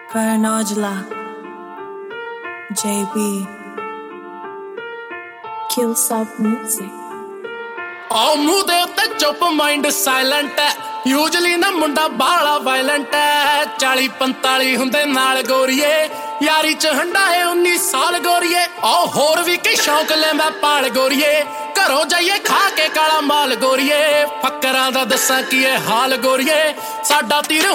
Karan Aujla, JB, Killsoft Music. ਆਹ ਮੂੰਹ ਦੇ ਉੱਤੇ ਚੁੱਪ ਮਾਈਂਡ ਸਾਇਲੈਂਟ ਹੈ ਯੂਜਲੀ ਨਾ ਮੁੰਡਾ ਬਾਲਾ ਵਾਇਲੈਂਟ ਹੈ 40-45 ਹੁੰਦੇ ਨਾਲ ਗੋਰੀਏ ਯਾਰੀ ਚ ਹੰਡਾਏ 19 ਸਾਲ ਗੋਰੀਏ ਆਹ ਹੋਰ ਵੀ ਕਈ ਸ਼ੌਂਕ ਲੈ ਮੈਂ ਪਾਲ ਗੋਰੀਏ ਘਰੋਂ ਜਾਈਏ ਖਾ ਕੇ ਕਾਲਾ ਮਾਲ ਗੋਰੀਏ ਫੱਕਰਾਂ ਦਾ ਦੱਸਾਂ ਕੀ ਇਹ ਹਾਲ ਗੋਰੀਏ ਸਾਡਾ ਤੀਰ